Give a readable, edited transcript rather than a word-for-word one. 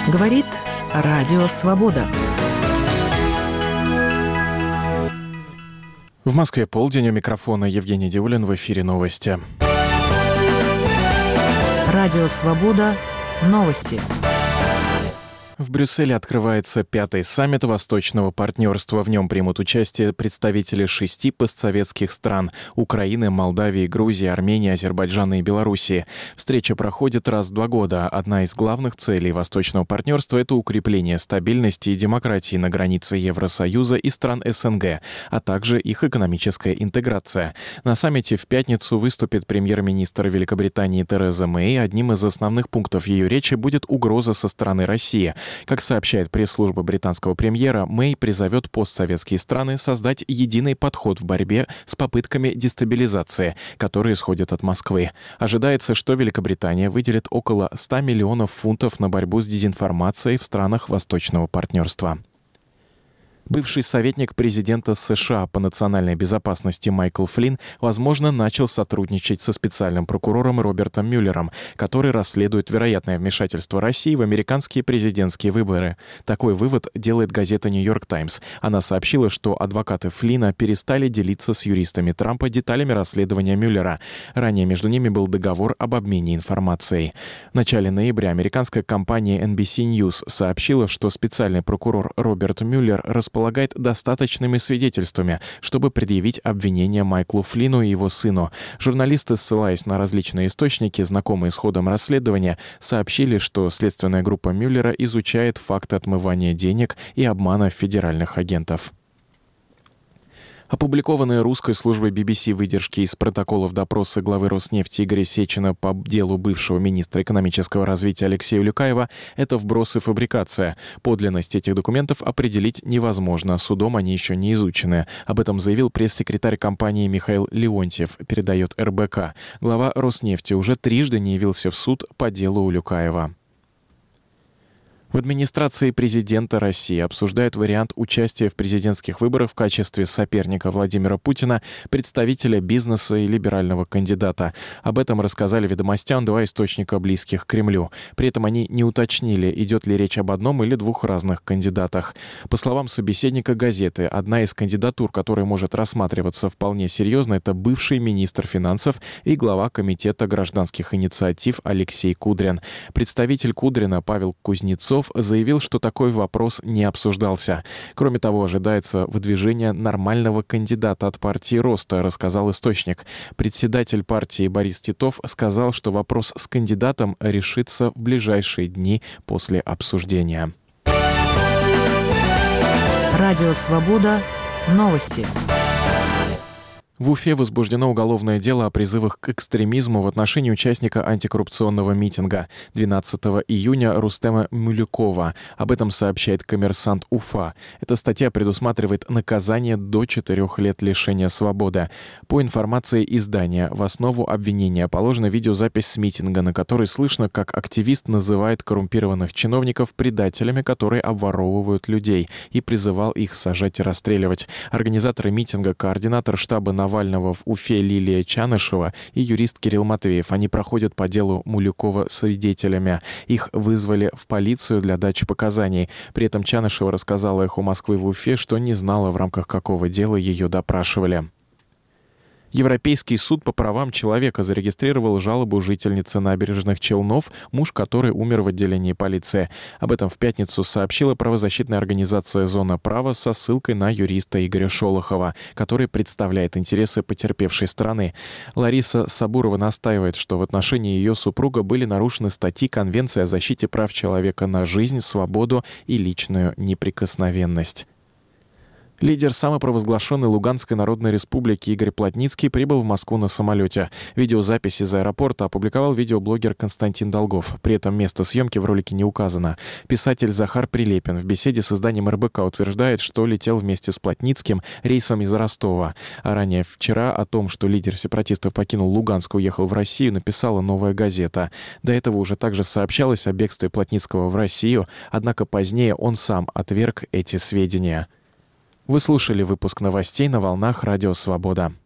Говорит Радио Свобода. В Москве полдень, у микрофона Евгений Диулин, в эфире новости. Радио Свобода. Новости. В Брюсселе открывается 5-й саммит Восточного партнерства. В нем примут участие представители 6 постсоветских стран – Украины, Молдавии, Грузии, Армении, Азербайджана и Белоруссии. Встреча проходит раз в 2 года. Одна из главных целей Восточного партнерства – это укрепление стабильности и демократии на границе Евросоюза и стран СНГ, а также их экономическая интеграция. На саммите в пятницу выступит премьер-министр Великобритании Тереза Мэй. Одним из основных пунктов ее речи будет угроза со стороны России. Как сообщает пресс-служба британского премьера, Мэй призовет постсоветские страны создать единый подход в борьбе с попытками дестабилизации, которые исходят от Москвы. Ожидается, что Великобритания выделит около 100 миллионов фунтов на борьбу с дезинформацией в странах Восточного партнерства. Бывший советник президента США по национальной безопасности Майкл Флинн, возможно, начал сотрудничать со специальным прокурором Робертом Мюллером, который расследует вероятное вмешательство России в американские президентские выборы. Такой вывод делает газета «Нью-Йорк Таймс». Она сообщила, что адвокаты Флинна перестали делиться с юристами Трампа деталями расследования Мюллера. Ранее между ними был договор об обмене информацией. В начале ноября американская компания NBC News сообщила, что специальный прокурор Роберт Мюллер располагает достаточными свидетельствами, чтобы предъявить обвинение Майклу Флинну и его сыну. Журналисты, ссылаясь на различные источники, знакомые с ходом расследования, сообщили, что следственная группа Мюллера изучает факты отмывания денег и обмана федеральных агентов. Опубликованные русской службой BBC выдержки из протоколов допроса главы Роснефти Игоря Сечина по делу бывшего министра экономического развития Алексея Улюкаева – это вброс и фабрикация. Подлинность этих документов определить невозможно, судом они еще не изучены. Об этом заявил пресс-секретарь компании Михаил Леонтьев, передает РБК. Глава Роснефти уже трижды не явился в суд по делу Улюкаева. В администрации президента России обсуждают вариант участия в президентских выборах в качестве соперника Владимира Путина, представителя бизнеса и либерального кандидата. Об этом рассказали «Ведомостям» 2 источника, близких к Кремлю. При этом они не уточнили, идет ли речь об одном или 2 разных кандидатах. По словам собеседника газеты, одна из кандидатур, которая может рассматриваться вполне серьезно, это бывший министр финансов и глава Комитета гражданских инициатив Алексей Кудрин. Представитель Кудрина Павел Кузнецов заявил, что такой вопрос не обсуждался. Кроме того, ожидается выдвижение нормального кандидата от партии Роста, рассказал источник. Председатель партии Борис Титов сказал, что вопрос с кандидатом решится в ближайшие дни после обсуждения. Радио Свобода. Новости. В Уфе возбуждено уголовное дело о призывах к экстремизму в отношении участника антикоррупционного митинга 12 июня Рустема Мулюкова. Об этом сообщает «Коммерсант Уфа». Эта статья предусматривает наказание до 4 лет лишения свободы. По информации издания, в основу обвинения положена видеозапись с митинга, на которой слышно, как активист называет коррумпированных чиновников предателями, которые обворовывают людей, и призывал их сажать и расстреливать. Организаторы митинга, координатор штаба Навального в Уфе Лилия Чанышева и юрист Кирилл Матвеев. Они проходят по делу Мулюкова свидетелями. Их вызвали в полицию для дачи показаний. При этом Чанышева рассказала «Эхо Москвы» в Уфе, что не знала, в рамках какого дела ее допрашивали. Европейский суд по правам человека зарегистрировал жалобу жительницы Набережных Челнов, муж которой умер в отделении полиции. Об этом в пятницу сообщила правозащитная организация «Зона права» со ссылкой на юриста Игоря Шолохова, который представляет интересы потерпевшей стороны. Лариса Сабурова настаивает, что в отношении ее супруга были нарушены статьи Конвенции о защите прав человека на жизнь, свободу и личную неприкосновенность. Лидер самопровозглашенной Луганской Народной Республики Игорь Плотницкий прибыл в Москву на самолете. Видеозапись из аэропорта опубликовал видеоблогер Константин Долгов. При этом место съемки в ролике не указано. Писатель Захар Прилепин в беседе с изданием РБК утверждает, что летел вместе с Плотницким рейсом из Ростова. А ранее вчера о том, что лидер сепаратистов покинул Луганск и уехал в Россию, написала «Новая газета». До этого уже также сообщалось о бегстве Плотницкого в Россию, однако позднее он сам отверг эти сведения. Вы слушали выпуск новостей на волнах Радио Свобода.